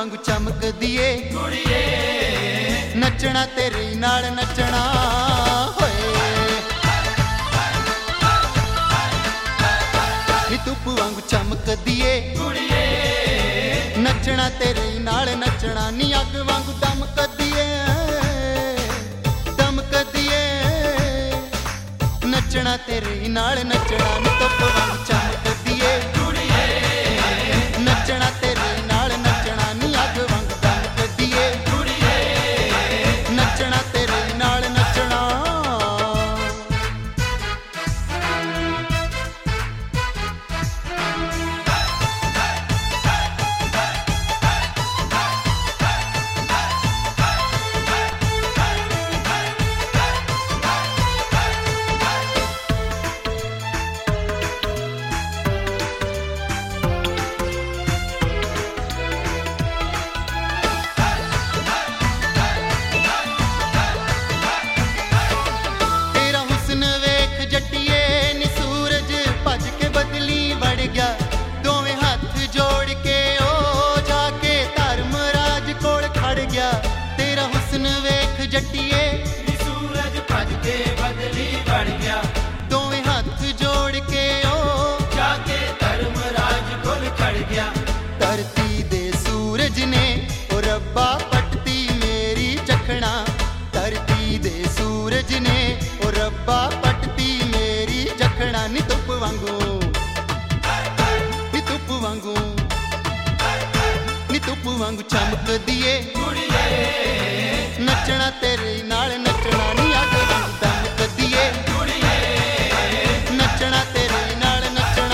वांगू चमकदी ए कुड़िए, नचना तेरे नाल नचना होए। नी धुप वांगू चमकदी ए कुड़िए, नचना तेरे नाल नचना। नी अग वांगू दमकदी ए नचना तेरे नाल नचना। नी धुप वांगू चमकदी ए कुड़िए, नचना तेरे नाल नचना। नी अग वांगू दमकदी ए कुड़िए, नचना तेरे नाल नचना। दोवें हाथ जोड़ के ओ जाके धर्मराज कोल खड़ गया। तेरा हुस्न वेख जट्टिए, सूरज भज के बदली बढ़ गया। दोवें हाथ जोड़ के ओ जाके धर्मराज कोल खड़ गया। धरती दे सूरज ने ओ रब्बा पटती मेरी चखना। धरती दे सूरज ने ओ रब्बा पटती मेरी चखना। नी धुप वांगू नी धुप वांगू चमकदी ए कुड़िए, नचना तेरे नाल नचना। नी अग वांगू दमकदी ए कुड़िए, नचना तेरे नाल नचना।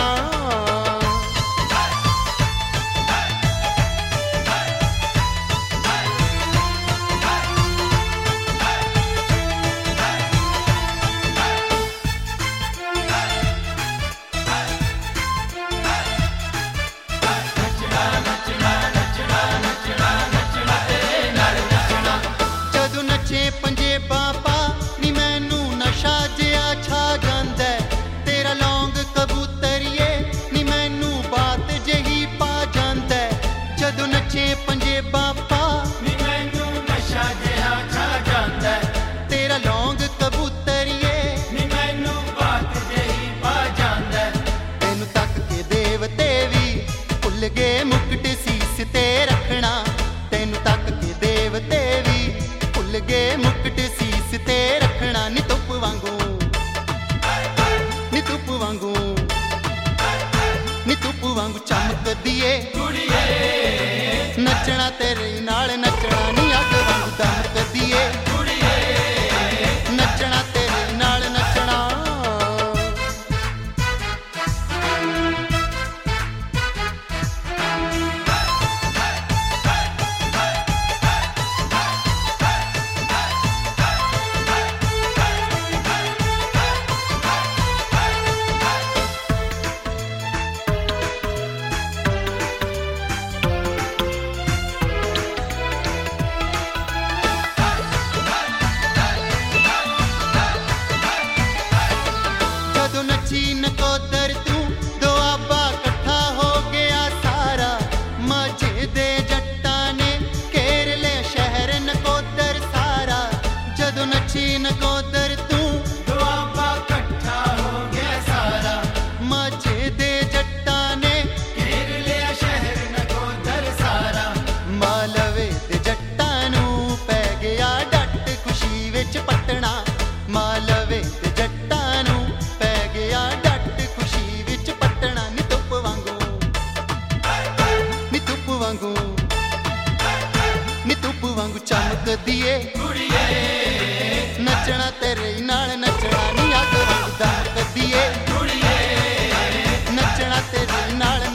पंजे बापा नी मैनू नशा जिया छा जांदा। तेरा लौंग कबूतरिए नी मैनू बात जही पा जांदा। जदों नचे पंजे बापा नी मैनू नशा जिया छा जांदा। तेरा लौंग कबूतरिए नी मैनू बात जही पा जांदा। तेनू तक के देवते भी भुल गए मुकट सीस ते रखना। तेनू तक के देवते भी भुल गए मुकट सीस ते रखना। नी धुप वांगू नी धुप वांगू नी धुप वांगू चमकदी ए कुड़िए, नचना तेरे नाल नचना। नी अग वांगू दमकदी ए कुड़िए, नचना तेरे नाल नचना। नकोदर तू दुआबा कट्ठा हो गया सारा। माझे दे जट्टा ने घेर ले शहर नकोदर सारा। जदों नची नकोदर तू दुआबा कट्ठा हो गया सारा। माझे दे जट्टा ने घेर लिया शहर नकोदर सारा। मालवे दे जट्टा नू पै गया डट खुशी विच पटना। मालवे दे जट्टा नू पै गया डट खुशी विच पटना। नी धुप वांगू नी धुप वांगू नी धुप वांगू चमकदी ए कुड़िए, नचना तेरे नाल नचना। नी अग वांगू दमकदी ए कुड़िए, नचना तेरे नाल